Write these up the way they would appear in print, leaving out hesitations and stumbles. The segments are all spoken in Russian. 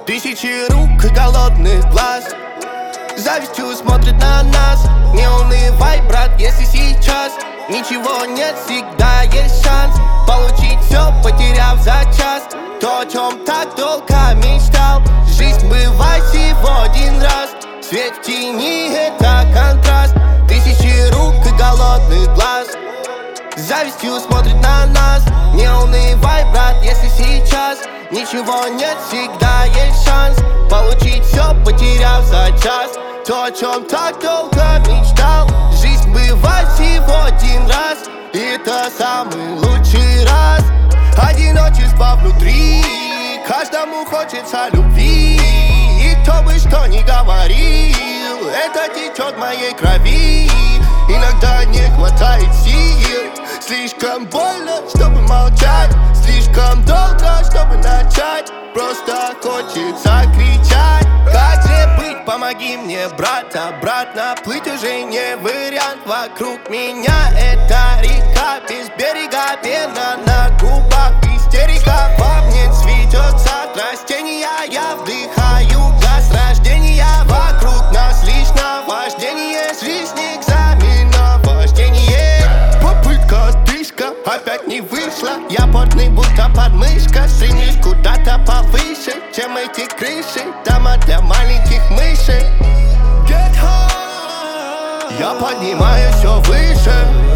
Тысячи рук и голодных глаз завистью смотрят на нас. Не унывай, брат, если сейчас ничего нет, всегда есть шанс получить все, потеряв за час то, о чем так долго мечтал. Жизнь бывает всего один раз. Свет в тени — это контраст. Тысячи рук и голодных глаз завистью смотрят на нас. Не унывай, брат, если сейчас ничего нет, всегда есть шанс получить все, потеряв за час то, о чем так долго мечтал. Жизнь бывает всего один раз, и это самый лучший раз. Одиночество внутри, каждому хочется любви. И кто бы что ни говорил, это течет в моей крови. Иногда не хватает сил, слишком больно, чтобы молчать, слишком долго, чтобы начать. Просто хочется кричать. Как же быть, помоги мне, брат, обратно плыть уже не вариант. Вокруг меня это река без берега, пена на губах, истерика. Во мне цветется от растения, я вдыхаю газ рождения. Вокруг нас лишь наваждение, жизнь экзамена вождение. Попытка, отдышка, опять не вышла. Я потный, будто подмышка, стремлюсь куда-то повыше, чем эти крыши, дома для маленьких мышей. Get high. Я поднимаюсь все выше.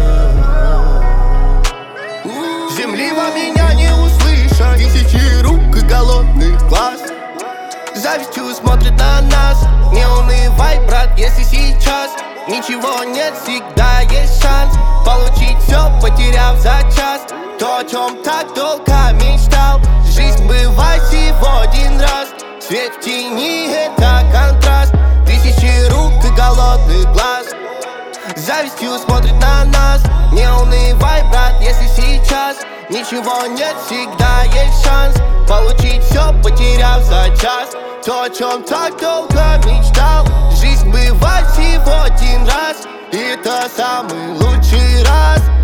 Земли во меня не услышат. Тысячи рук и голодных глаз завистью смотрят на нас. Не унывай, брат, если сейчас ничего нет, всегда есть шанс получить все, потеряв за час то, о чем так долго мечтал. Жизнь бывает всего один раз. Свет в тени — это контраст. Тысячи рук и голодных глаз завистью смотрят на нас. Не унывай, брат, если сейчас ничего нет, всегда есть шанс получить все, потеряв за час то, о чем так долго мечтал. Жизнь бывает всего один раз, и это самый лучший раз.